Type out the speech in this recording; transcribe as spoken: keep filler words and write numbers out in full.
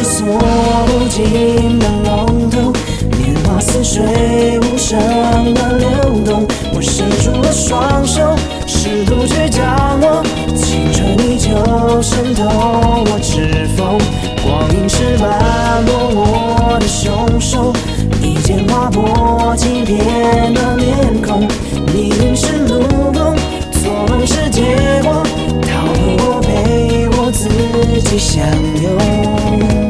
是锁不尽的笼统，年华似水无声的流动。我伸出了双手，试图去掌握，青春依旧渗透我指缝，光阴是斑驳我的凶手，一剑划破欺骗的面孔。命运是路工，做梦是结果，逃离我被我自己享有。